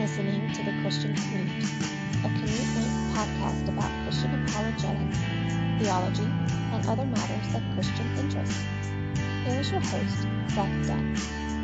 listening to The Christian Commute, a commute-length podcast about Christian apologetics, theology, and other matters of Christian interest. Here is your host, Seth Dunn.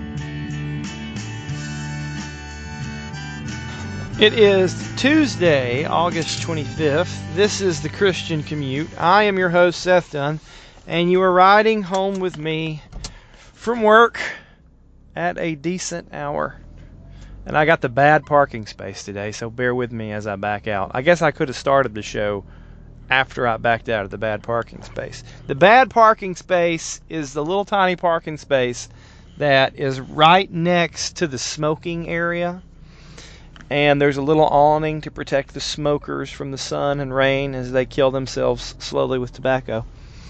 It is Tuesday, August 25th. This is The Christian Commute. I am your host, Seth Dunn, and you are riding home with me from work at a decent hour. And I got the bad parking space today, so bear with me as I back out. I guess I could have started the show after I backed out of the bad parking space. The bad parking space is the little tiny parking space that is right next to the smoking area. And there's a little awning to protect the smokers from the sun and rain as they kill themselves slowly with tobacco.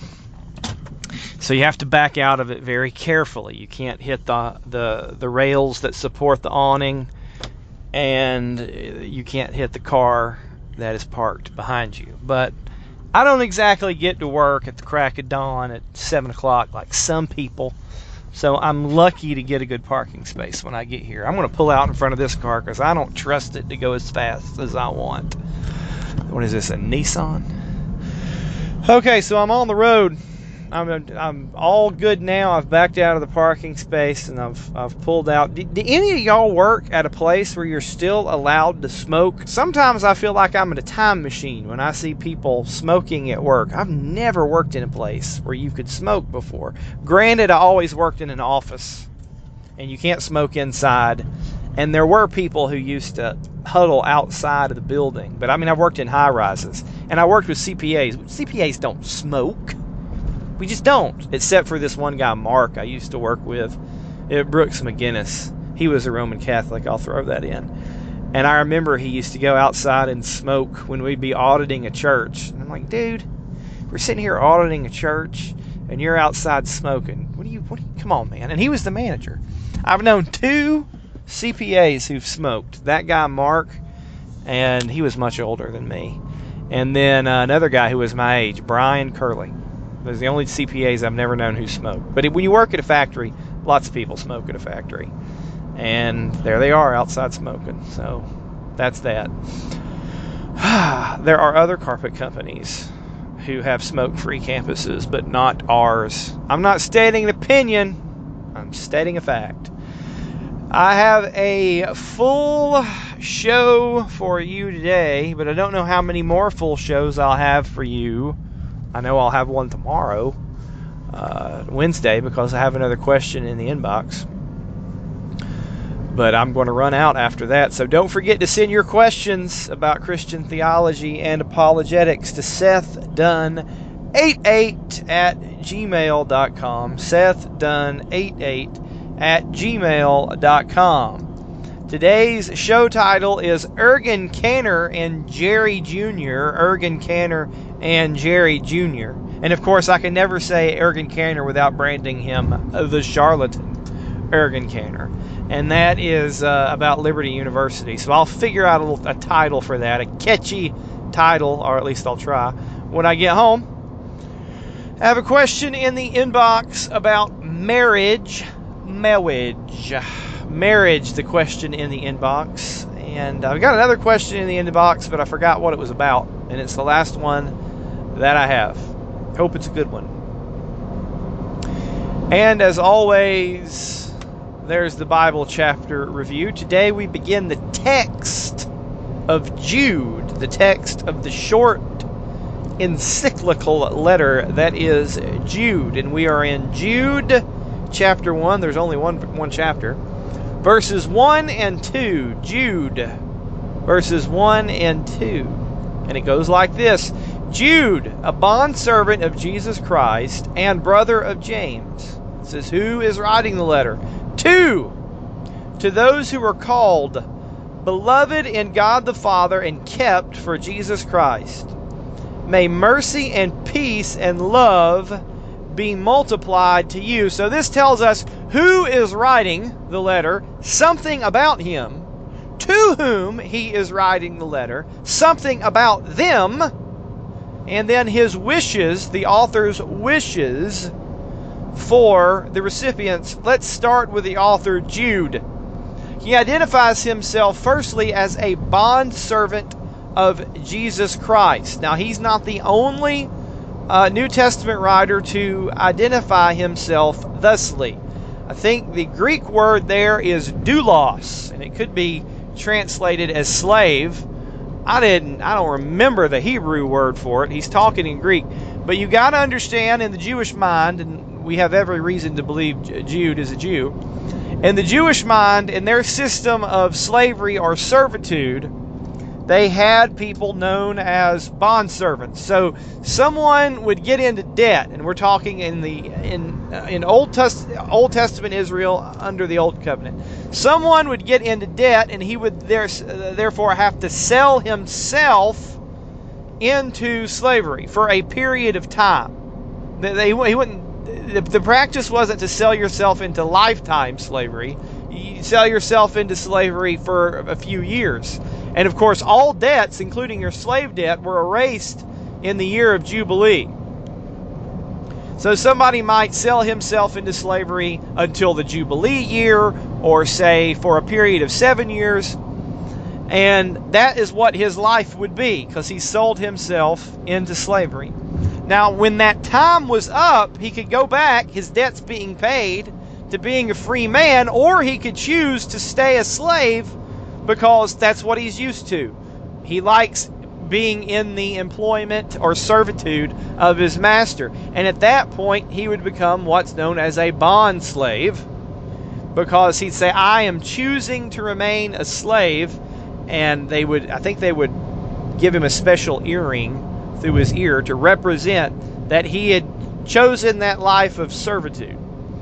So you have to back out of it very carefully. You can't hit the rails that support the awning, and you can't hit the car that is parked behind you. But I don't exactly get to work at the crack of dawn at 7 o'clock like some people. So I'm lucky to get a good parking space when I get here. I'm going to pull out in front of this car because I don't trust it to go as fast as I want. What is this, a Nissan? Okay, so I'm on the road. I'm all good now. I've backed out of the parking space and I've pulled out. Do any of y'all work at a place where you're still allowed to smoke? Sometimes I feel like I'm in a time machine when I see people smoking at work. I've never worked in a place where you could smoke before. Granted, I always worked in an office and you can't smoke inside. And there were people who used to huddle outside of the building. But I mean, I've worked in high rises and I worked with CPAs. CPAs don't smoke. We just don't, except for this one guy, Mark, I used to work with at Brooks McGinnis. He was a Roman Catholic, I'll throw that in. And I remember he used to go outside and smoke when we'd be auditing a church. And I'm like, dude, we're sitting here auditing a church, and you're outside smoking. Come on, man. And he was the manager. I've known 2 CPAs who've smoked. That guy, Mark, and he was much older than me. And then another guy who was my age, Brian Curley. Those are the only CPAs I've never known who smoke. But when you work at a factory, lots of people smoke at a factory. And there they are outside smoking. So that's that. There are other carpet companies who have smoke-free campuses, but not ours. I'm not stating an opinion. I'm stating a fact. I have a full show for you today, but I don't know how many more full shows I'll have for you. I know I'll have one tomorrow, Wednesday, because I have another question in the inbox. But I'm going to run out after that. So don't forget to send your questions about Christian theology and apologetics to SethDunn88@gmail.com. SethDunn88@gmail.com. Today's show title is Ergen Canner and Jerry Jr. Ergen Canner and Jerry Jr. And of course, I can never say Ergen Canner without branding him the charlatan Ergen Canner. And that is about Liberty University. So I'll figure out a title for that, a catchy title, or at least I'll try, when I get home. I have a question in the inbox about marriage, the question in the inbox. And I've got another question in the inbox, but I forgot what it was about. And it's the last one that I have. Hope it's a good one. And as always, there's the Bible chapter review. Today we begin the text of Jude, the text of the short encyclical letter that is Jude. And we are in Jude chapter 1. There's only one chapter. Verses 1 and 2. Jude, verses 1 and 2. And it goes like this. Jude, a bondservant of Jesus Christ and brother of James. It says, who is writing the letter? To those who are called, beloved in God the Father, and kept for Jesus Christ. May mercy and peace and love be multiplied to you. So this tells us who is writing the letter, something about him, to whom he is writing the letter, something about them, and then his wishes, the author's wishes for the recipients. Let's start with the author, Jude. He identifies himself firstly as a bondservant of Jesus Christ. Now, he's not the only New Testament writer to identify himself thusly. I think the Greek word there is doulos, and it could be translated as slave. I don't remember the Hebrew word for it. He's talking in Greek. But you got to understand, in the Jewish mind, and we have every reason to believe Jude is a Jew, in the Jewish mind, in their system of slavery or servitude, they had people known as bondservants. So someone would get into debt, and we're talking in Old Testament Israel under the Old Covenant. Someone would get into debt, and he would therefore have to sell himself into slavery for a period of time. He wouldn't. The practice wasn't to sell yourself into lifetime slavery. You sell yourself into slavery for a few years. And of course, all debts, including your slave debt, were erased in the year of Jubilee. So somebody might sell himself into slavery until the Jubilee year, or say for a period of 7 years. And that is what his life would be, because he sold himself into slavery. Now, when that time was up, he could go back, his debts being paid, to being a free man, or he could choose to stay a slave because that's what he's used to. He likes being in the employment or servitude of his master. And at that point, he would become what's known as a bond slave, because he'd say, I am choosing to remain a slave. And I think they would give him a special earring through his ear to represent that he had chosen that life of servitude.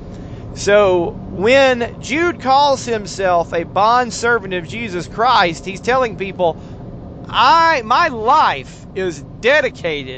So when Jude calls himself a bondservant of Jesus Christ, he's telling people, my life is dedicated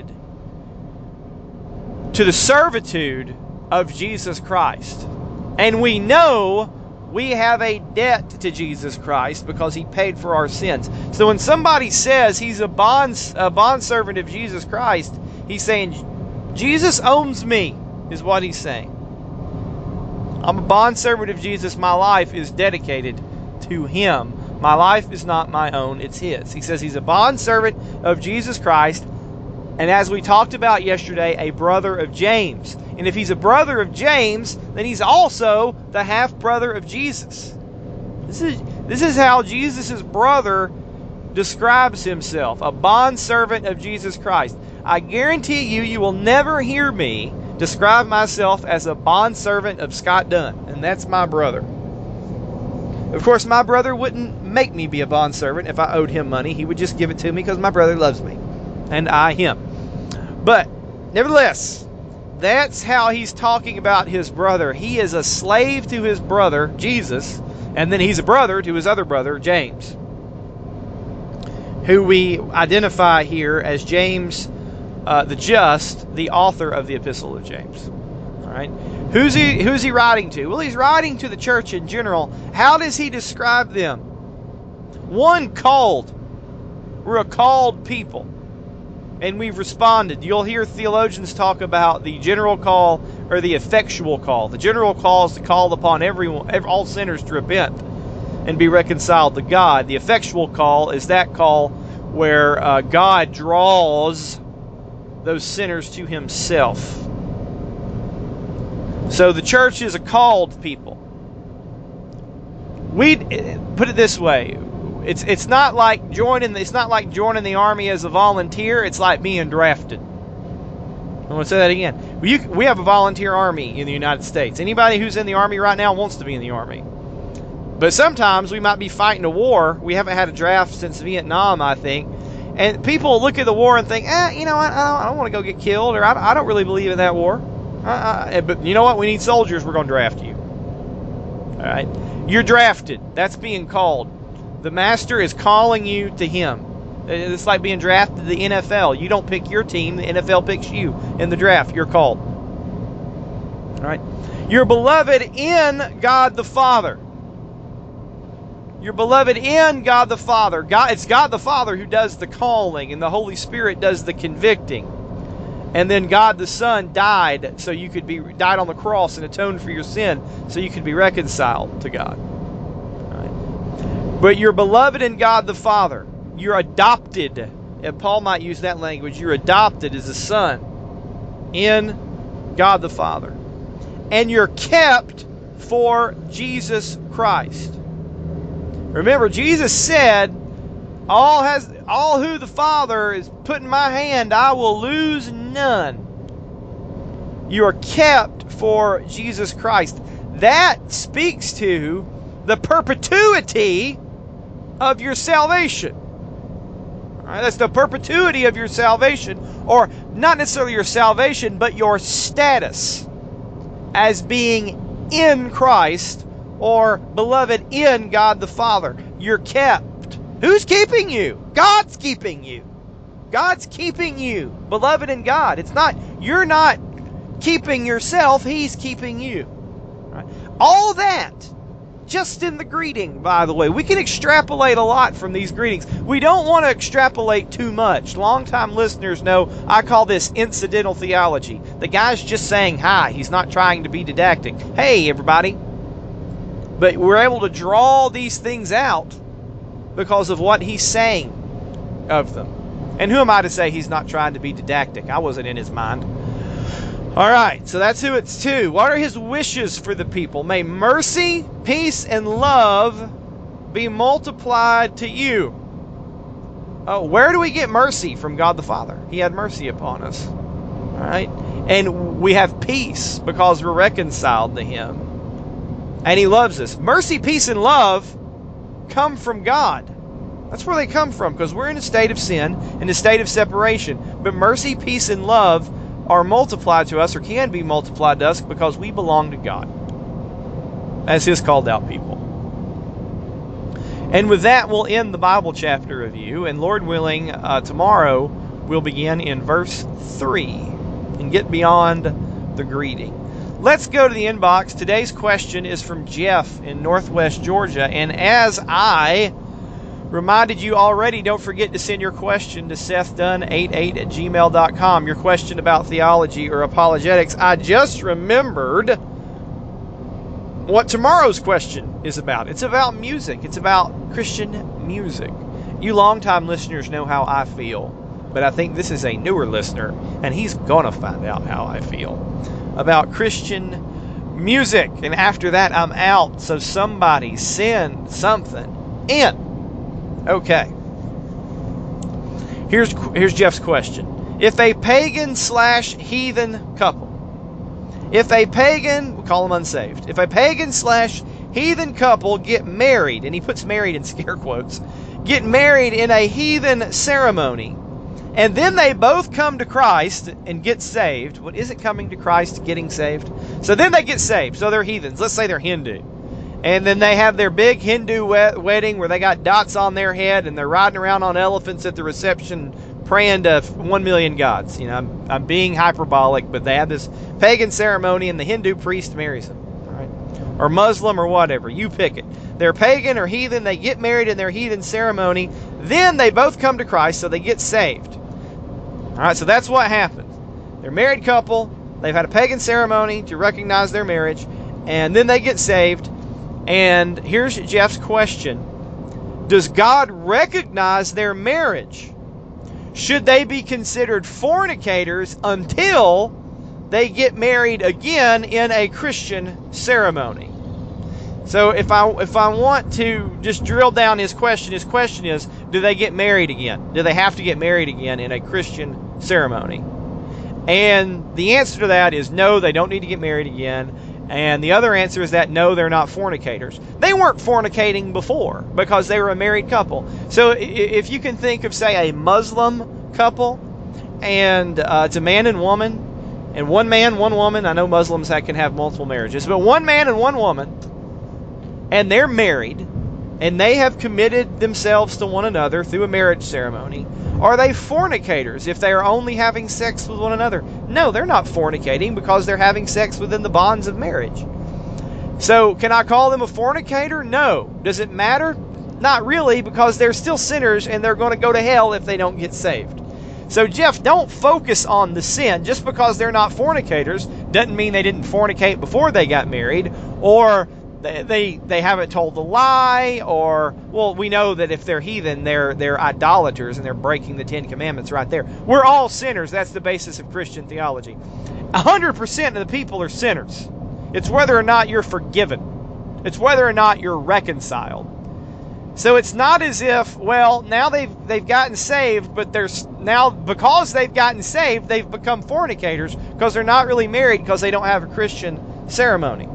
to the servitude of Jesus Christ. And we know we have a debt to Jesus Christ because he paid for our sins. So when somebody says he's a bondservant of Jesus Christ, he's saying, Jesus owns me, is what he's saying. I'm a bondservant of Jesus. My life is dedicated to him. My life is not my own, it's his. He says he's a bondservant of Jesus Christ, and as we talked about yesterday, a brother of James. And if he's a brother of James, then he's also the half-brother of Jesus. This is how Jesus' brother describes himself, a bondservant of Jesus Christ. I guarantee you will never hear me describe myself as a bondservant of Scott Dunn, and that's my brother. Of course, my brother wouldn't make me be a bondservant if I owed him money. He would just give it to me because my brother loves me, and I him. But, nevertheless, that's how he's talking about his brother. He is a slave to his brother, Jesus, and then he's a brother to his other brother, James, who we identify here as James the Just, the author of the Epistle of James. All right, who's he writing to? Well, he's writing to the church in general. How does he describe them? One, called. We're a called people, and we've responded. You'll hear theologians talk about the general call or the effectual call. The general call is to call upon all sinners to repent and be reconciled to God. The effectual call is that call where God draws those sinners to himself. So the church is a called people. We put it this way: it's not like joining the army as a volunteer. It's like being drafted. I'm going to say that again. We have a volunteer army in the United States. Anybody who's in the army right now wants to be in the army. But sometimes we might be fighting a war. We haven't had a draft since Vietnam, I think. And people look at the war and think, you know what, I don't want to go get killed, or I don't really believe in that war. But you know what? We need soldiers. We're going to draft you. All right? You're drafted. That's being called. The master is calling you to him. It's like being drafted to the NFL. You don't pick your team. The NFL picks you in the draft. You're called. All right? You're beloved in God the Father. You're beloved in God the Father. It's God the Father who does the calling, and the Holy Spirit does the convicting. And then God the Son died so you could died on the cross and atoned for your sin so you could be reconciled to God. Right? But you're beloved in God the Father. You're adopted. And Paul might use that language. You're adopted as a son in God the Father. And you're kept for Jesus Christ. Remember, Jesus said, all who the Father is put in my hand, I will lose none. You are kept for Jesus Christ. That speaks to the perpetuity of your salvation. All right, that's the perpetuity of your salvation, or not necessarily your salvation, but your status as being in Christ or beloved in God the Father. You're kept. Who's keeping you? God's keeping you. God's keeping you, beloved in God. You're not keeping yourself, He's keeping you. Right? All that just in the greeting, by the way. We can extrapolate a lot from these greetings. We don't want to extrapolate too much. Longtime listeners know I call this incidental theology. The guy's just saying hi. He's not trying to be didactic. Hey, everybody. But we're able to draw these things out because of what he's saying of them. And who am I to say he's not trying to be didactic? I wasn't in his mind. All right, so that's who it's to. What are his wishes for the people? May mercy, peace, and love be multiplied to you. Oh, where do we get mercy? From God the Father. He had mercy upon us. All right? And we have peace because we're reconciled to Him. And He loves us. Mercy, peace, and love come from God. That's where they come from, because we're in a state of sin, in a state of separation. But mercy, peace, and love are multiplied to us, or can be multiplied to us, because we belong to God as His called out people. And with that, we'll end the Bible chapter review, and Lord willing, tomorrow we'll begin in verse 3 and get beyond the greeting. Let's go to the inbox. Today's question is from Jeff in Northwest Georgia, and as I reminded you already, don't forget to send your question to SethDunn88@gmail.com. Your question about theology or apologetics. I just remembered what tomorrow's question is about. It's about music. It's about Christian music. You longtime listeners know how I feel, but I think this is a newer listener, and he's gonna find out how I feel about Christian music. And after that, I'm out. So somebody send something in. Okay. Here's Jeff's question. If a pagan/heathen couple, we'll call them unsaved. If a pagan/heathen couple get married, and he puts married in scare quotes, get married in a heathen ceremony, and then they both come to Christ and get saved. What is it, coming to Christ, getting saved? So then they get saved. So they're heathens. Let's say they're Hindu. And then they have their big Hindu wedding where they got dots on their head and they're riding around on elephants at the reception praying to 1 million gods. You know, I'm being hyperbolic, but they have this pagan ceremony and the Hindu priest marries them. All right? Or Muslim or whatever. You pick it. They're pagan or heathen. They get married in their heathen ceremony. Then they both come to Christ, so they get saved. All right, so that's what happens. They're a married couple. They've had a pagan ceremony to recognize their marriage. And then they get saved. And here's Jeff's question. Does God recognize their marriage? Should they be considered fornicators until they get married again in a Christian ceremony? So if I want to just drill down his question is, do they get married again? Do they have to get married again in a Christian ceremony? And the answer to that is no, they don't need to get married again. And the other answer is that no, they're not fornicators. They weren't fornicating before because they were a married couple. So if you can think of, say, a Muslim couple, and it's a man and woman, and one man, one woman. I know Muslims can have multiple marriages, but one man and one woman, and they're married, and they have committed themselves to one another through a marriage ceremony. Are they fornicators if they are only having sex with one another? No, they're not fornicating because they're having sex within the bonds of marriage. So, can I call them a fornicator? No. Does it matter? Not really, because they're still sinners and they're going to go to hell if they don't get saved. So, Jeff, don't focus on the sin. Just because they're not fornicators doesn't mean they didn't fornicate before they got married, or they haven't told the lie, or, well, we know that if they're heathen, they're idolaters and they're breaking the Ten Commandments right there. We're all sinners. That's the basis of Christian theology. 100% of the people are sinners. It's whether or not you're forgiven. It's whether or not you're reconciled. So it's not as if, well, now they've gotten saved, but because they've gotten saved, they've become fornicators because they're not really married because they don't have a Christian ceremony.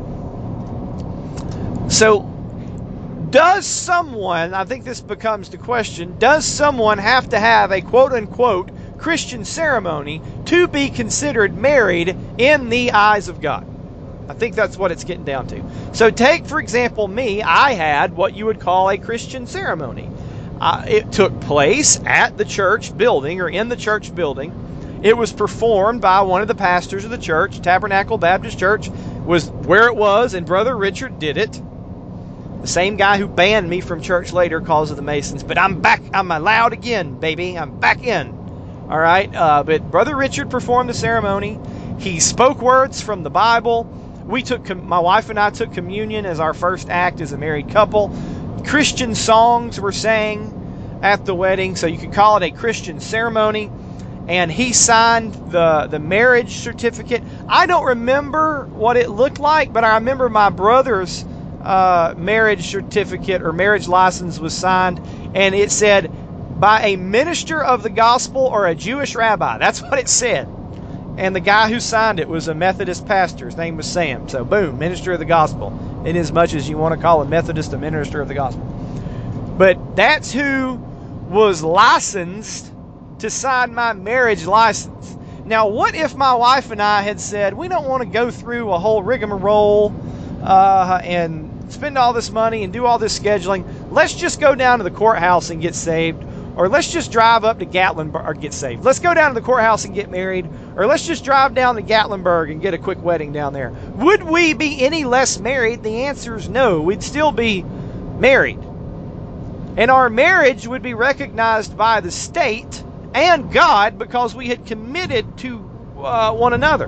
So, does someone, I think this becomes the question, does someone have to have a quote-unquote Christian ceremony to be considered married in the eyes of God? I think that's what it's getting down to. So take, for example, me. I had what you would call a Christian ceremony. It took place at the church building, or in the church building. It was performed by one of the pastors of the church. Tabernacle Baptist Church was where it was, and Brother Richard did it. The same guy who banned me from church later because of the Masons. But I'm back. I'm allowed again, baby. I'm back in. All right. But Brother Richard performed the ceremony. He spoke words from the Bible. My wife and I took communion as our first act as a married couple. Christian songs were sang at the wedding, so you could call it a Christian ceremony. And he signed the marriage certificate. I don't remember what it looked like, but I remember my brother's marriage certificate or marriage license was signed, and it said, by a minister of the gospel or a Jewish rabbi. That's what it said. And the guy who signed it was a Methodist pastor. His name was Sam. So boom, minister of the gospel. In as much as you want to call a Methodist a minister of the gospel. But that's who was licensed to sign my marriage license. Now, what if my wife and I had said, we don't want to go through a whole rigmarole and spend all this money and do all this scheduling. Let's just go down to the courthouse and get saved. Or let's just drive up to Gatlinburg or get saved. Let's go down to the courthouse and get married. Or let's just drive down to Gatlinburg and get a quick wedding down there. Would we be any less married? The answer is no. We'd still be married. And our marriage would be recognized by the state and God because we had committed to one another.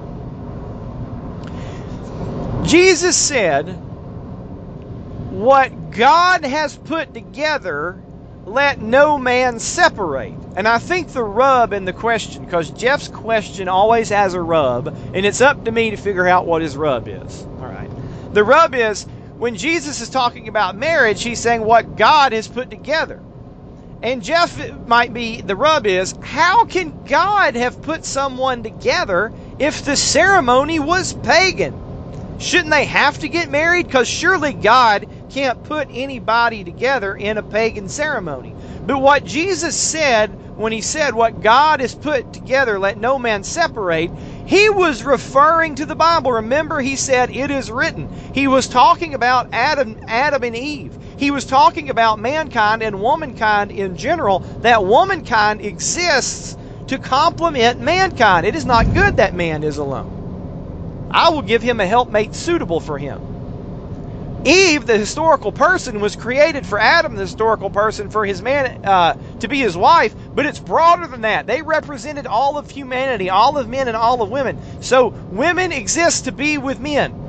Jesus said, what God has put together, let no man separate. And I think the rub in the question, because Jeff's question always has a rub, and it's up to me to figure out what his rub is. All right. The rub is, when Jesus is talking about marriage, he's saying what God has put together. And Jeff might be, the rub is, how can God have put someone together if the ceremony was pagan? Shouldn't they have to get married? Because surely God can't put anybody together in a pagan ceremony. But what Jesus said when he said what God has put together, let no man separate, he was referring to the Bible. Remember, he said, it is written. He was talking about Adam and Eve. He was talking about mankind and womankind in general, that womankind exists to complement mankind. It is not good that man is alone. I will give him a helpmate suitable for him. Eve, the historical person, was created for Adam, the historical person, for his man to be his wife, but it's broader than that. They represented all of humanity, all of men and all of women. So women exist to be with men.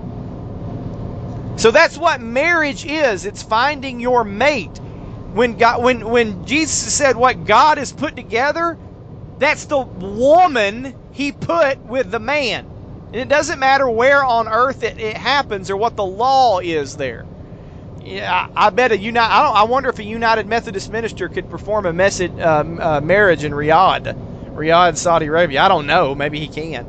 So that's what marriage is. It's finding your mate. When Jesus said what God has put together, that's the woman he put with the man. And it doesn't matter where on earth it happens or what the law is there. Yeah, I bet I wonder if a United Methodist minister could perform a marriage in Riyadh, Saudi Arabia. I don't know. Maybe he can.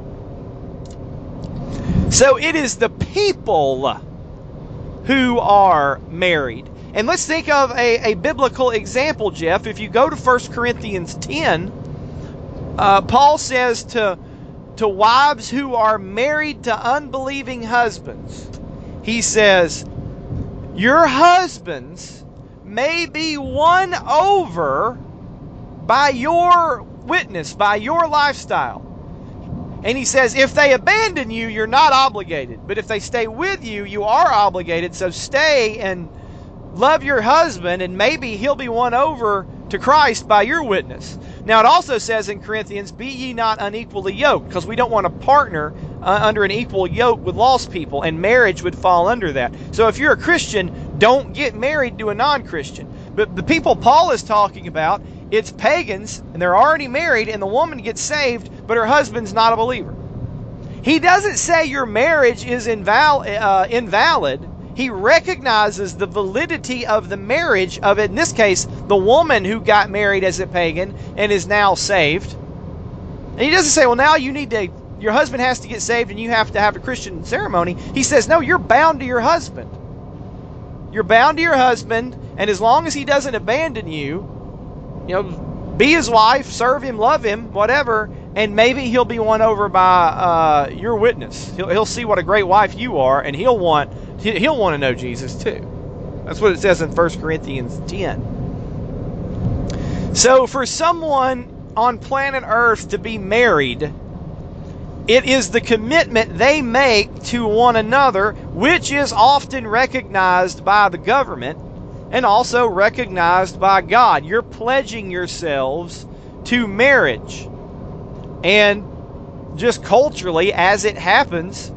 So it is the people who are married. And let's think of a biblical example, Jeff. If you go to 1 Corinthians 10, Paul says to wives who are married to unbelieving husbands, he says, your husbands may be won over by your witness, by your lifestyle. And he says, if they abandon you, you're not obligated. But if they stay with you, you are obligated. So stay and love your husband, and maybe he'll be won over to Christ by your witness. Now, it also says in Corinthians, be ye not unequally yoked, because we don't want to partner under an equal yoke with lost people, and marriage would fall under that. So if you're a Christian, don't get married to a non-Christian. But the people Paul is talking about, it's pagans, and they're already married, and the woman gets saved, but her husband's not a believer. He doesn't say your marriage is invalid. He recognizes the validity of the marriage of, in this case, the woman who got married as a pagan and is now saved. And he doesn't say, well, now your husband has to get saved and you have to have a Christian ceremony. He says, no, you're bound to your husband. You're bound to your husband, and as long as he doesn't abandon you, be his wife, serve him, love him, whatever, and maybe he'll be won over by your witness. He'll see what a great wife you are, and he'll want to know Jesus too. That's what it says in 1 Corinthians 10. So for someone on planet Earth to be married, it is the commitment they make to one another, which is often recognized by the government and also recognized by God. You're pledging yourselves to marriage. And just culturally, as it happens,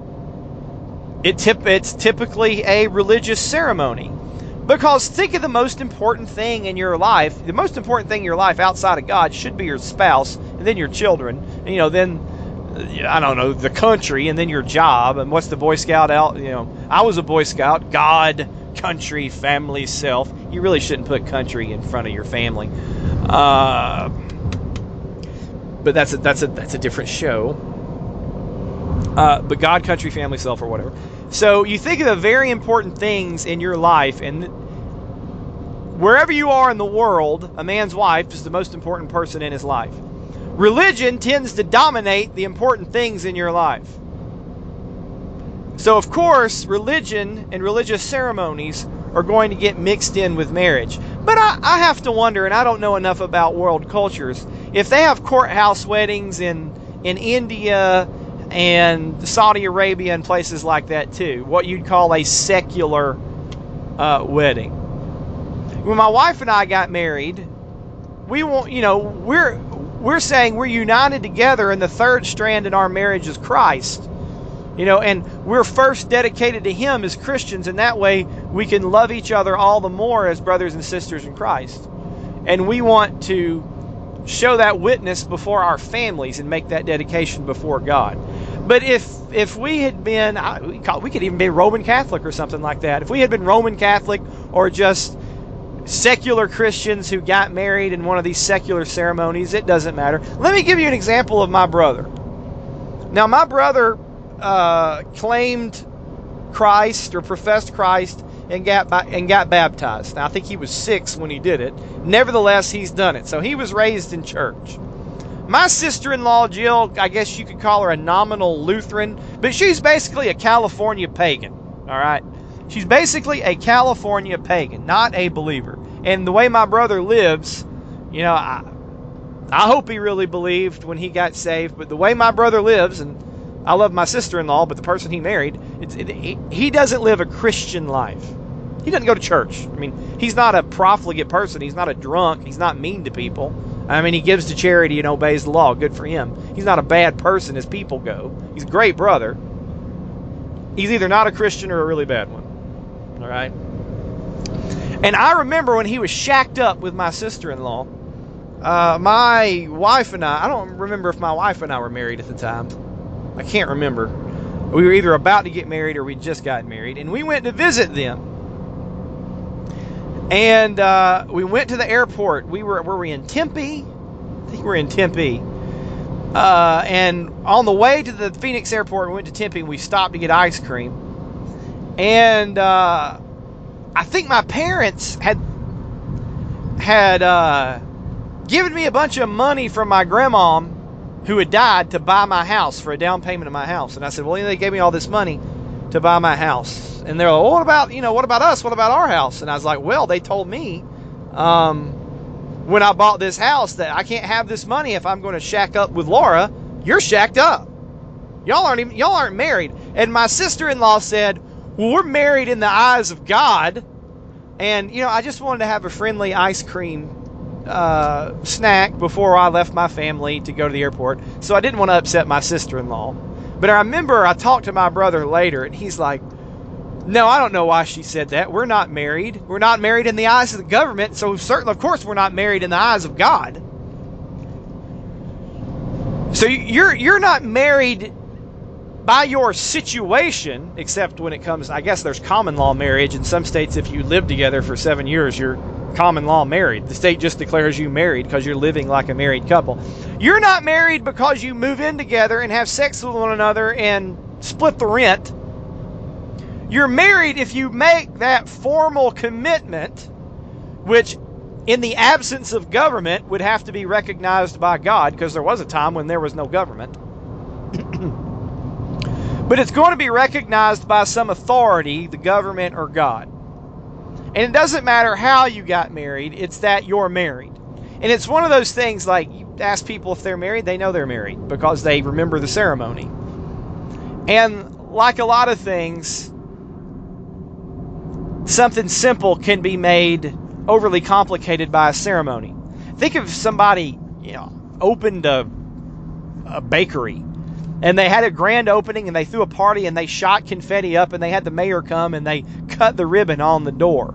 it's typically a religious ceremony. Because think of the most important thing in your life. The most important thing in your life outside of God should be your spouse, and then your children, and, then, I don't know, the country, and then your job. And what's the Boy Scout out? I was a Boy Scout. God, country, family, self. You really shouldn't put country in front of your family. But that's a different show. But God, country, family, self, or whatever. So you think of the very important things in your life, and wherever you are in the world, a man's wife is the most important person in his life. Religion tends to dominate the important things in your life. So of course, religion and religious ceremonies are going to get mixed in with marriage. But I have to wonder, and I don't know enough about world cultures, if they have courthouse weddings in India and Saudi Arabia and places like that too, what you'd call a secular wedding. When my wife and I got married, we're saying we're united together, and the third strand in our marriage is Christ. And we're first dedicated to Him as Christians, and that way we can love each other all the more as brothers and sisters in Christ. And we want to show that witness before our families and make that dedication before God. But if we had been, we could even be Roman Catholic or something like that. If we had been Roman Catholic or just secular Christians who got married in one of these secular ceremonies, it doesn't matter. Let me give you an example of my brother. Now, my brother claimed Christ or professed Christ and got baptized. Now, I think he was 6 when he did it. Nevertheless, he's done it. So he was raised in church. My sister-in-law, Jill, I guess you could call her a nominal Lutheran, but she's basically a California pagan, all right? She's basically a California pagan, not a believer. And the way my brother lives, I hope he really believed when he got saved, but the way my brother lives, and I love my sister-in-law, but the person he married, he doesn't live a Christian life. He doesn't go to church. He's not a profligate person. He's not a drunk. He's not mean to people. He gives to charity and obeys the law. Good for him. He's not a bad person as people go. He's a great brother. He's either not a Christian or a really bad one. All right? And I remember when he was shacked up with my sister-in-law, my wife and I don't remember if my wife and I were married at the time. I can't remember. We were either about to get married or we just got married. And we went to visit them. And we went to the airport. Were we in Tempe? I think we were in Tempe. And on the way to the Phoenix airport, we went to Tempe and we stopped to get ice cream. And I think my parents had given me a bunch of money from my grandma who had died to buy my house, for a down payment of my house. And I said, well, they gave me all this money to buy my house. And they're like, well, what about us? What about our house? And I was like, well, they told me when I bought this house that I can't have this money if I'm going to shack up with Laura. You're shacked up. Y'all aren't married. And my sister-in-law said, well, we're married in the eyes of God. And, I just wanted to have a friendly ice cream snack before I left my family to go to the airport. So I didn't want to upset my sister-in-law. But I remember I talked to my brother later, and he's like, no, I don't know why she said that. We're not married. We're not married in the eyes of the government, so certainly, of course, we're not married in the eyes of God. So you're not married by your situation, except when it comes, I guess there's common law marriage. In some states, if you live together for 7 years, you're common law married. The state just declares you married because you're living like a married couple. You're not married because you move in together and have sex with one another and split the rent. You're married if you make that formal commitment, which in the absence of government would have to be recognized by God, because there was a time when there was no government. But it's going to be recognized by some authority, the government or God. And it doesn't matter how you got married, it's that you're married. And it's one of those things, like, you ask people if they're married, they know they're married because they remember the ceremony. And like a lot of things, something simple can be made overly complicated by a ceremony. Think of somebody, opened a bakery, and they had a grand opening, and they threw a party, and they shot confetti up, and they had the mayor come, and they cut the ribbon on the door.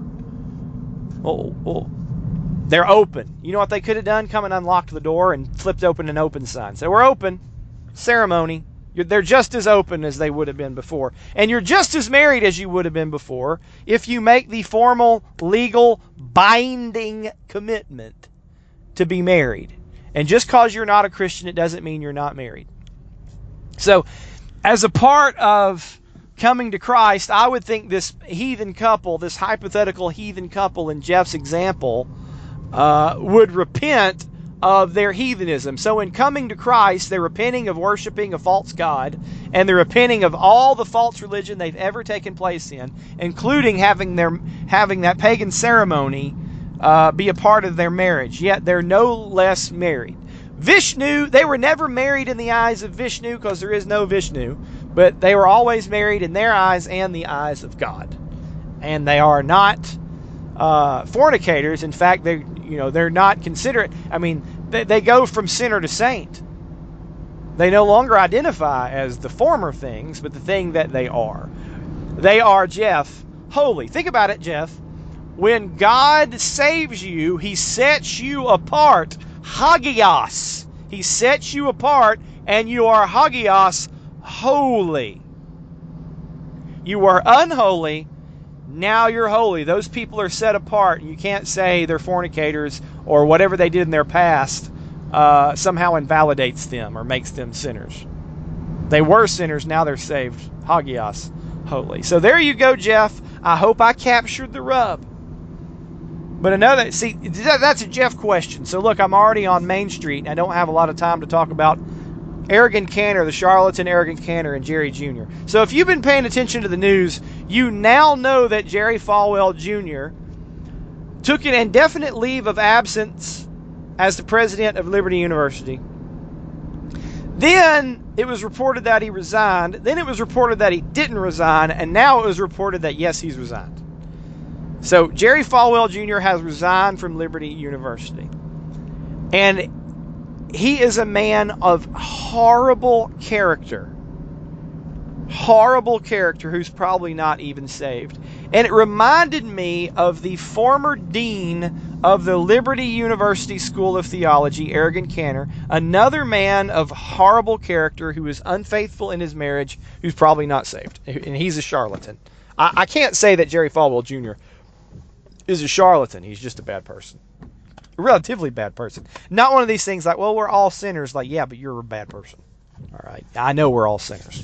Well, they're open. You know what they could have done? Come and unlocked the door and flipped open an open sign. So we're open. Ceremony. They're just as open as they would have been before. And you're just as married as you would have been before if you make the formal, legal, binding commitment to be married. And just because you're not a Christian, it doesn't mean you're not married. So, as a part of coming to Christ, I would think this heathen couple, this hypothetical heathen couple in Jeff's example, would repent of their heathenism. So in coming to Christ, they're repenting of worshiping a false god, and they're repenting of all the false religion they've ever taken place in, including having that pagan ceremony be a part of their marriage. Yet they're no less married. Vishnu, they were never married in the eyes of Vishnu because there is no Vishnu, but they were always married in their eyes and the eyes of God. And they are not fornicators. In fact, they're not considerate. I mean, they go from sinner to saint. They no longer identify as the former things, but the thing that they are. They are, Jeff, holy. Think about it, Jeff. When God saves you, He sets you apart. Hagios. He sets you apart, and you are hagios, holy. You were unholy. Now you're holy. Those people are set apart. You can't say they're fornicators or whatever they did in their past somehow invalidates them or makes them sinners. They were sinners. Now they're saved. Hagios, holy. So there you go, Jeff. I hope I captured the rub. But that's a Jeff question. So look, I'm already on Main Street, and I don't have a lot of time to talk about Arrogant Cantor, the charlatan Arrogant Cantor, and Jerry Jr. So if you've been paying attention to the news, you now know that Jerry Falwell Jr. took an indefinite leave of absence as the president of Liberty University. Then it was reported that he resigned. Then it was reported that he didn't resign. And now it was reported that, yes, he's resigned. So Jerry Falwell Jr. has resigned from Liberty University. And he is a man of horrible character. Horrible character who's probably not even saved. And it reminded me of the former dean of the Liberty University School of Theology, Arrogant Cantor, another man of horrible character who is unfaithful in his marriage, who's probably not saved. And he's a charlatan. I can't say that Jerry Falwell Jr. is a charlatan. He's just a bad person. A relatively bad person. Not one of these things like, well, we're all sinners. Like, yeah, but you're a bad person. All right. I know we're all sinners.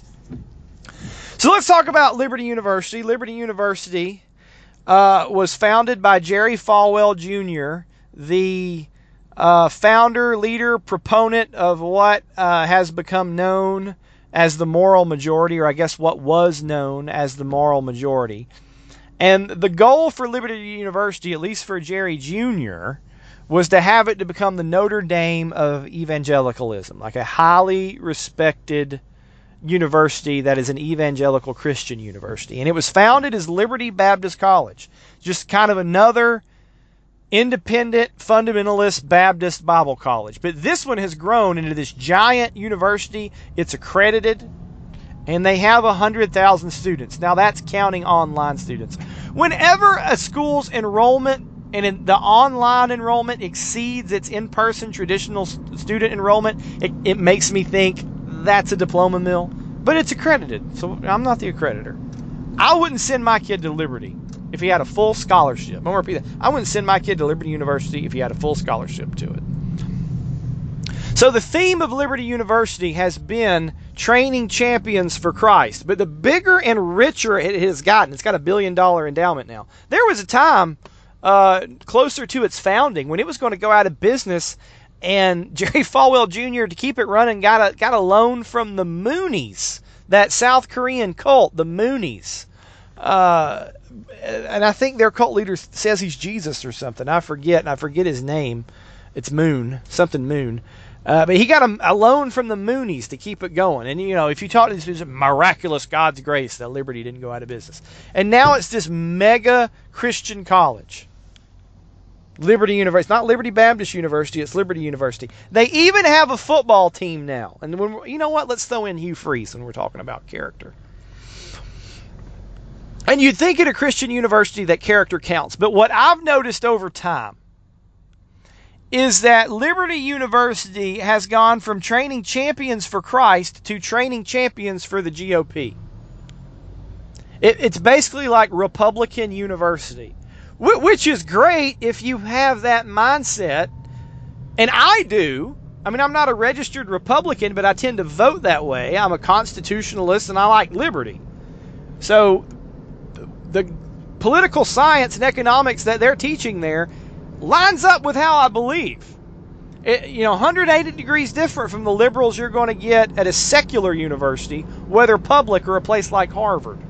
So let's talk about Liberty University. Liberty University was founded by Jerry Falwell Jr., the founder, leader, proponent of what has become known as the moral majority, or I guess what was known as the moral majority. And the goal for Liberty University, at least for Jerry Jr., was to have it to become the Notre Dame of evangelicalism, like a highly respected university that is an evangelical Christian university. And it was founded as Liberty Baptist College, just kind of another independent, fundamentalist Baptist Bible college. But this one has grown into this giant university. It's accredited, and they have 100,000 students. Now that's counting online students. Whenever a school's enrollment and the online enrollment exceeds its in-person traditional student enrollment, it makes me think that's a diploma mill. But it's accredited, so I'm not the accreditor. I wouldn't send my kid to Liberty if he had a full scholarship. I'm going to repeat that. I wouldn't send my kid to Liberty University if he had a full scholarship to it. So the theme of Liberty University has been training champions for Christ. But the bigger and richer it has gotten, it's got $1 billion endowment now. There was a time closer to its founding when it was going to go out of business, and Jerry Falwell Jr., to keep it running, got a loan from the Moonies, that South Korean cult, the Moonies. And I think their cult leader says he's Jesus or something. I forget his name. It's something Moon. But he got a loan from the Moonies to keep it going. And, if you talk to this miraculous God's grace that Liberty didn't go out of business. And now it's this mega Christian college. Liberty University. It's not Liberty Baptist University, it's Liberty University. They even have a football team now. And you know what? Let's throw in Hugh Freeze when we're talking about character. And you'd think at a Christian university that character counts. But what I've noticed over time is that Liberty University has gone from training champions for Christ to training champions for the GOP. It's basically like Republican University, which is great if you have that mindset. And I do. I mean, I'm not a registered Republican, but I tend to vote that way. I'm a constitutionalist, and I like liberty. So the political science and economics that they're teaching there lines up with how I believe. 180 degrees different from the liberals you're going to get at a secular university, whether public or a place like Harvard.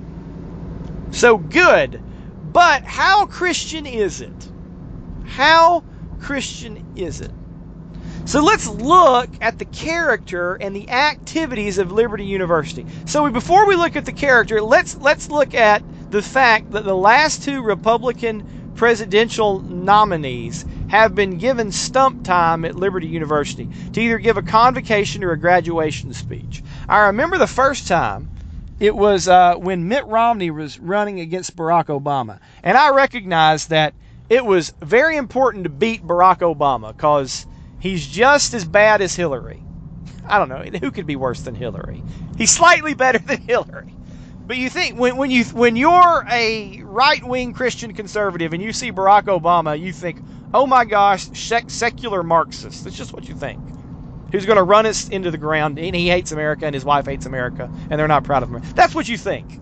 So good. But how Christian is it? How Christian is it? So let's look at the character and the activities of Liberty University. So before we look at the character, let's look at the fact that the last two Republican presidential nominees have been given stump time at Liberty University to either give a convocation or a graduation speech. I remember the first time, it was when Mitt Romney was running against Barack Obama. And I recognize that it was very important to beat Barack Obama because he's just as bad as Hillary. I don't know, who could be worse than Hillary? He's slightly better than Hillary. But you think, when you're a right-wing Christian conservative and you see Barack Obama, you think, oh my gosh, secular Marxist. That's just what you think. Who's going to run us into the ground, and he hates America, and his wife hates America, and they're not proud of him. That's what you think.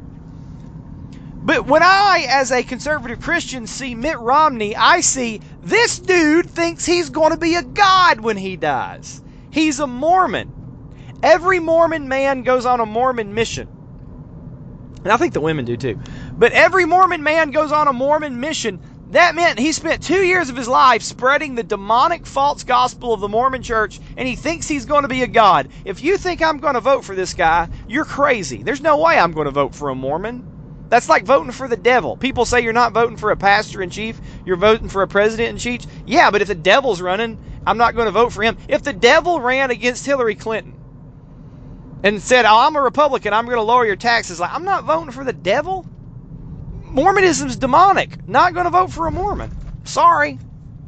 But when I, as a conservative Christian, see Mitt Romney, I see this dude thinks he's going to be a god when he dies. He's a Mormon. Every Mormon man goes on a Mormon mission. And I think the women do too. But every Mormon man goes on a Mormon mission. That meant he spent 2 years of his life spreading the demonic false gospel of the Mormon church, and he thinks he's going to be a god. If you think I'm going to vote for this guy, you're crazy. There's no way I'm going to vote for a Mormon. That's like voting for the devil. People say you're not voting for a pastor-in-chief, you're voting for a president-in-chief. Yeah, but if the devil's running, I'm not going to vote for him. If the devil ran against Hillary Clinton and said, oh, I'm a Republican, I'm going to lower your taxes, I'm not voting for the devil. Mormonism's demonic. Not going to vote for a Mormon. Sorry.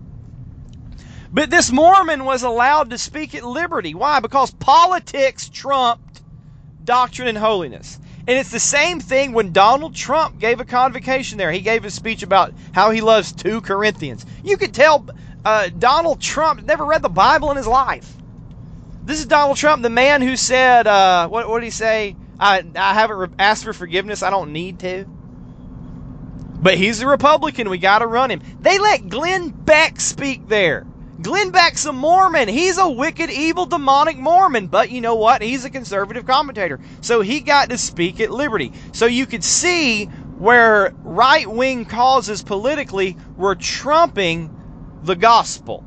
But this Mormon was allowed to speak at Liberty. Why? Because politics trumped doctrine and holiness. And it's the same thing when Donald Trump gave a convocation there. He gave a speech about how he loves 2 Corinthians. You could tell Donald Trump never read the Bible in his life. This is Donald Trump, the man who said, what did he say? I haven't asked for forgiveness. I don't need to. But he's a Republican. We got to run him. They let Glenn Beck speak there. Glenn Beck's a Mormon. He's a wicked, evil, demonic Mormon. But you know what? He's a conservative commentator. So he got to speak at Liberty. So you could see where right-wing causes politically were trumping the gospel.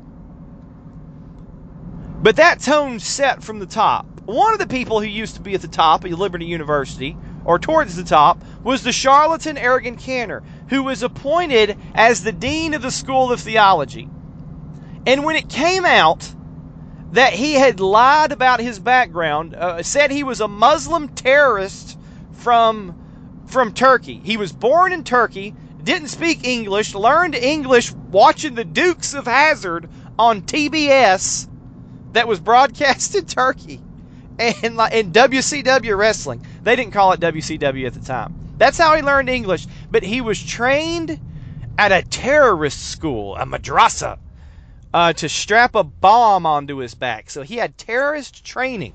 But that tone set from the top. One of the people who used to be at the top of Liberty University, or towards the top, was the charlatan, arrogant cantor, who was appointed as the dean of the School of Theology. And when it came out that he had lied about his background, said he was a Muslim terrorist from Turkey. He was born in Turkey, didn't speak English, learned English watching the Dukes of Hazzard on TBS that was broadcast in Turkey, and in WCW wrestling. They didn't call it WCW at the time. That's how he learned English. But he was trained at a terrorist school, a madrasa, to strap a bomb onto his back. So he had terrorist training.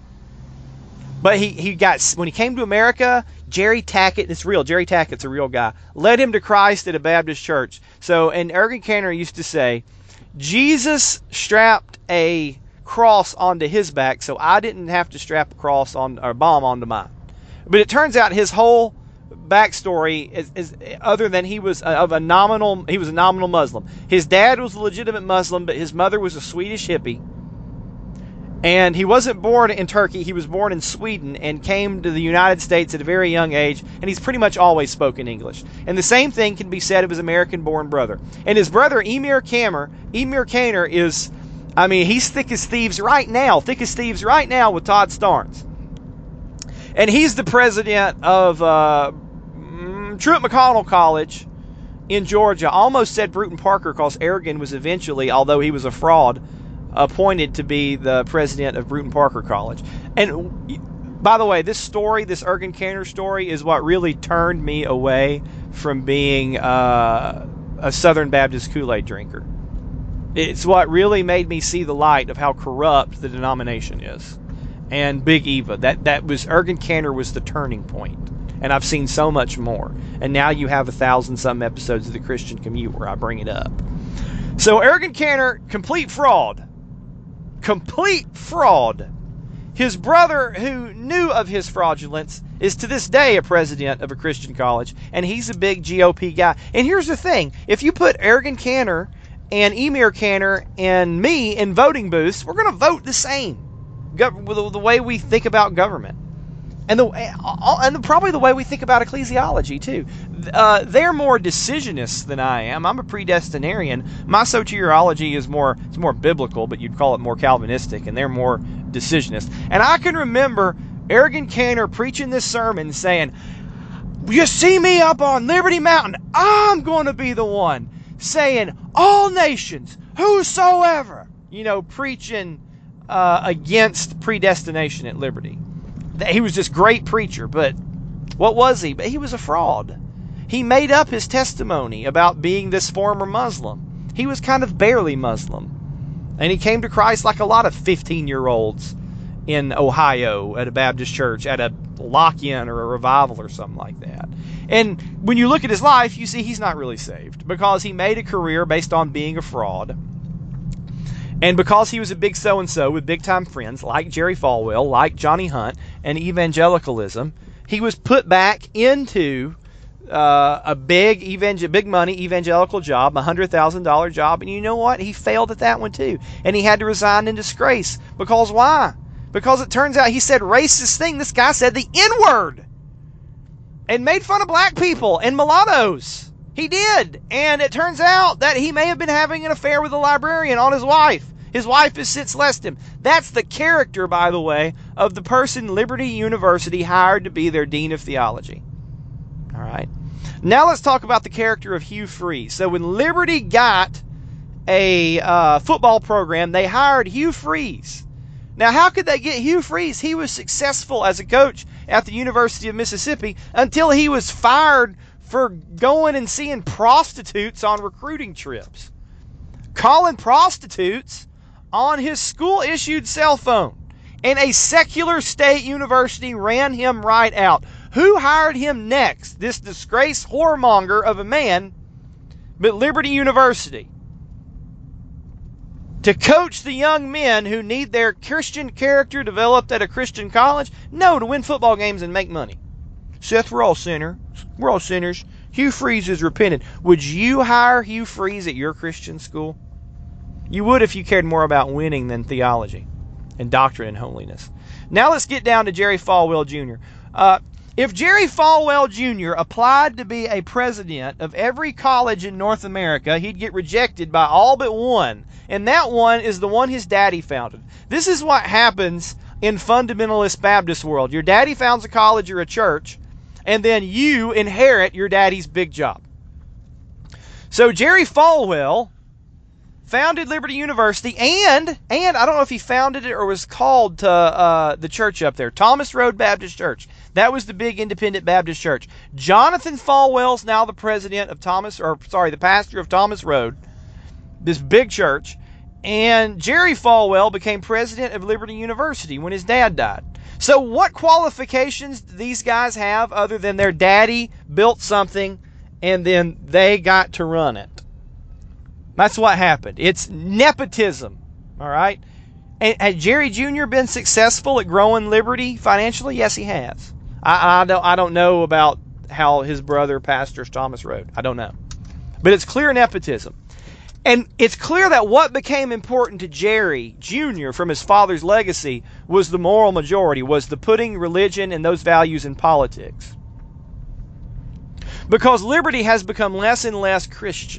But when he came to America, Jerry Tackett, it's real, Jerry Tackett's a real guy, led him to Christ at a Baptist church. So, and Ergen Cantor used to say, Jesus strapped a cross onto his back, so I didn't have to strap a bomb onto mine. But it turns out his whole backstory is other than he was a nominal Muslim. His dad was a legitimate Muslim, but his mother was a Swedish hippie. And he wasn't born in Turkey, he was born in Sweden and came to the United States at a very young age, and he's pretty much always spoken English. And the same thing can be said of his American-born brother. And his brother, Emir Caner, is, he's thick as thieves right now with Todd Starnes. And he's the president of Truett McConnell College in Georgia. Almost said Bruton Parker because Ergen was eventually, although he was a fraud, appointed to be the president of Bruton Parker College. And by the way, this Ergen Cantor story is what really turned me away from being a Southern Baptist Kool-Aid drinker. It's what really made me see the light of how corrupt the denomination is. And Big Eva, Ergen Cantor was the turning point. And I've seen so much more. And now you have 1,000-some episodes of the Christian Commute where I bring it up. So Ergen Cantor, complete fraud. His brother, who knew of his fraudulence, is to this day a president of a Christian college, and he's a big GOP guy. And here's the thing. If you put Ergen Cantor and Emir Cantor and me in voting booths, we're going to vote the same. The way we think about government. And probably the way we think about ecclesiology, too. They're more decisionists than I am. I'm a predestinarian. My soteriology is more biblical, but you'd call it more Calvinistic, and they're more decisionist. And I can remember Ergen Cantor preaching this sermon saying, you see me up on Liberty Mountain, I'm going to be the one saying, all nations, whosoever, preaching against predestination at Liberty. He was this great preacher, but what was he? But he was a fraud. He made up his testimony about being this former Muslim. He was kind of barely Muslim. And he came to Christ like a lot of 15-year-olds in Ohio at a Baptist church, at a lock-in or a revival or something like that. And when you look at his life, you see he's not really saved because he made a career based on being a fraud. And because he was a big so-and-so with big-time friends like Jerry Falwell, like Johnny Hunt, and evangelicalism, he was put back into a big money evangelical job, $100,000 job, and you know what? He failed at that one too. And he had to resign in disgrace. Because why? Because it turns out he said racist thing. This guy said the N-word and made fun of black people and mulattoes. He did. And it turns out that he may have been having an affair with a librarian on his wife. His wife has since left him. That's the character, by the way, of the person Liberty University hired to be their dean of theology. All right. Now let's talk about the character of Hugh Freeze. So when Liberty got a football program, they hired Hugh Freeze. Now, how could they get Hugh Freeze? He was successful as a coach at the University of Mississippi until he was fired for going and seeing prostitutes on recruiting trips. Calling prostitutes on his school-issued cell phone. And a secular state university ran him right out. Who hired him next? This disgraced whoremonger of a man, but Liberty University. To coach the young men who need their Christian character developed at a Christian college? No, to win football games and make money. Seth, we're all sinners. We're all sinners. Hugh Freeze is repentant. Would you hire Hugh Freeze at your Christian school? You would if you cared more about winning than theology and doctrine and holiness. Now let's get down to Jerry Falwell Jr. If Jerry Falwell Jr. applied to be a president of every college in North America, he'd get rejected by all but one. And that one is the one his daddy founded. This is what happens in fundamentalist Baptist world. Your daddy founds a college or a church, and then you inherit your daddy's big job. So Jerry Falwell founded Liberty University, and I don't know if he founded it or was called to the church up there, Thomas Road Baptist Church. That was the big independent Baptist church. Jonathan Falwell's now the the pastor of Thomas Road, this big church, and Jerry Falwell became president of Liberty University when his dad died. So what qualifications do these guys have other than their daddy built something and then they got to run it? That's what happened. It's nepotism, all right? And has Jerry Jr. been successful at growing Liberty financially? Yes, he has. I don't know about how his brother pastors Thomas Road. I don't know. But it's clear nepotism. And it's clear that what became important to Jerry Jr. from his father's legacy was the moral majority, was the putting religion and those values in politics. Because Liberty has become less and less Christian.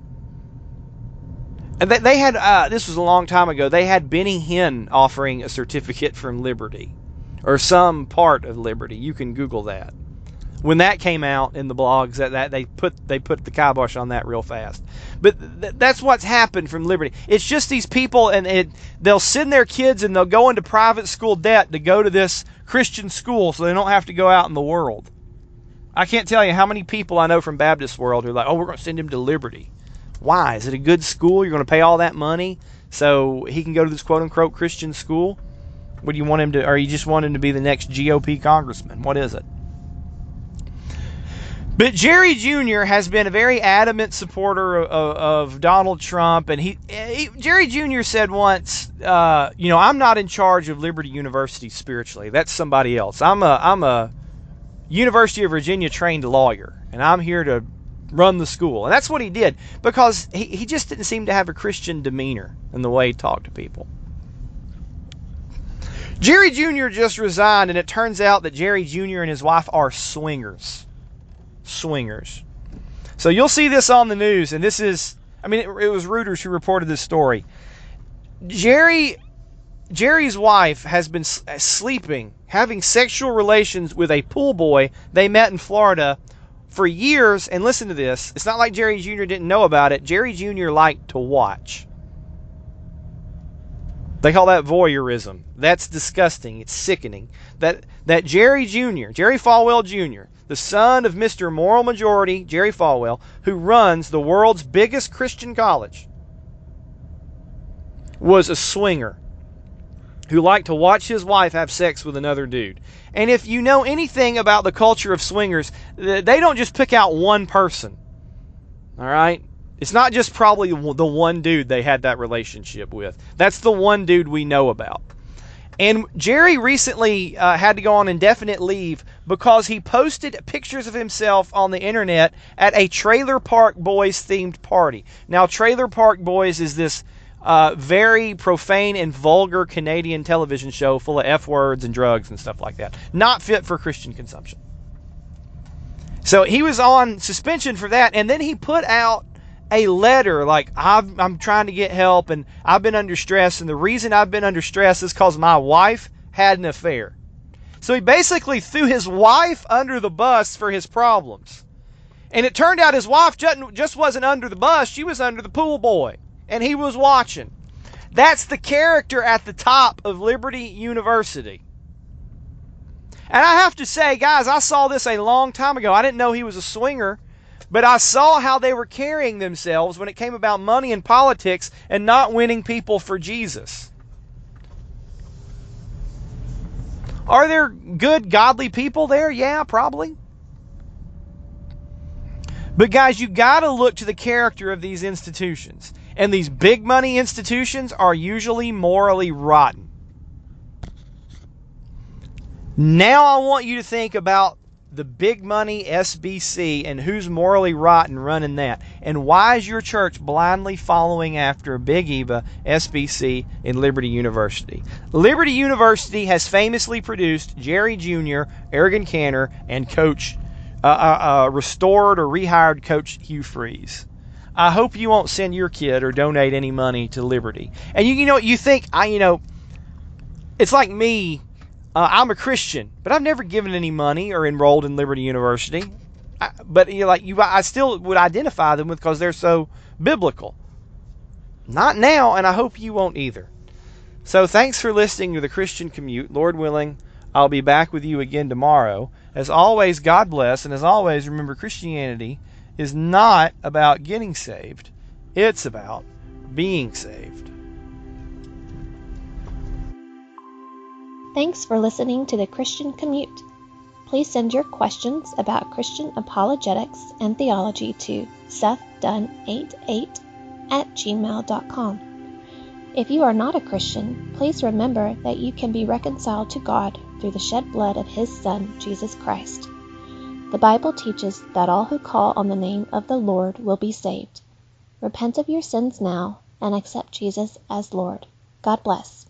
And they had, this was a long time ago, they had Benny Hinn offering a certificate from Liberty, or some part of Liberty. You can Google that. When that came out in the blogs, that they put the kibosh on that real fast. But that's what's happened from Liberty. It's just these people, and they'll send their kids and they'll go into private school debt to go to this Christian school so they don't have to go out in the world. I can't tell you how many people I know from Baptist world who are like, oh, we're going to send him to Liberty. Why? Is it a good school? You're going to pay all that money so he can go to this quote-unquote Christian school? What do you want him to, or you just want him to be the next GOP congressman? What is it? But Jerry Jr. has been a very adamant supporter of Donald Trump, and Jerry Jr. said once, I'm not in charge of Liberty University spiritually. That's somebody else. I'm a University of Virginia trained lawyer, and I'm here to run the school. And that's what he did, because he just didn't seem to have a Christian demeanor in the way he talked to people. Jerry Jr. just resigned, and it turns out that Jerry Jr. and his wife are swingers. So you'll see this on the news, and this is, it was Reuters who reported this story. Jerry's wife has been having sexual relations with a pool boy they met in Florida for years, and listen to this. It's not like Jerry Jr. didn't know about it. Jerry Jr. liked to watch. They call that voyeurism. That's disgusting. It's sickening. That Jerry Falwell Jr., the son of Mr. Moral Majority, Jerry Falwell, who runs the world's biggest Christian college, was a swinger who liked to watch his wife have sex with another dude. And if you know anything about the culture of swingers, they don't just pick out one person. All right? It's not just probably the one dude they had that relationship with. That's the one dude we know about. And Jerry recently had to go on indefinite leave because he posted pictures of himself on the internet at a Trailer Park Boys themed party. Now, Trailer Park Boys is this very profane and vulgar Canadian television show full of F words and drugs and stuff like that. Not fit for Christian consumption. So he was on suspension for that, and then he put out a letter like, I'm trying to get help, and I've been under stress, and the reason I've been under stress is because my wife had an affair. So he basically threw his wife under the bus for his problems. And it turned out his wife just wasn't under the bus, she was under the pool boy. And he was watching. That's the character at the top of Liberty University. And I have to say, guys, I saw this a long time ago. I didn't know he was a swinger. But I saw how they were carrying themselves when it came about money and politics and not winning people for Jesus. Are there good, godly people there? Yeah, probably. But guys, you got to look to the character of these institutions. And these big money institutions are usually morally rotten. Now I want you to think about the big money SBC and who's morally rotten running that? And why is your church blindly following after Big Eva, SBC, and Liberty University? Liberty University has famously produced Jerry Jr., Aragon Cantor, and Coach restored or rehired Coach Hugh Freeze. I hope you won't send your kid or donate any money to Liberty. And you think it's like me. I'm a Christian, but I've never given any money or enrolled in Liberty University. I still would identify them because they're so biblical. Not now, and I hope you won't either. So thanks for listening to the Christian Commute. Lord willing, I'll be back with you again tomorrow. As always, God bless, and as always, remember Christianity is not about getting saved. It's about being saved. Thanks for listening to the Christian Commute. Please send your questions about Christian apologetics and theology to sethdunn88@gmail.com. If you are not a Christian, please remember that you can be reconciled to God through the shed blood of His Son, Jesus Christ. The Bible teaches that all who call on the name of the Lord will be saved. Repent of your sins now and accept Jesus as Lord. God bless.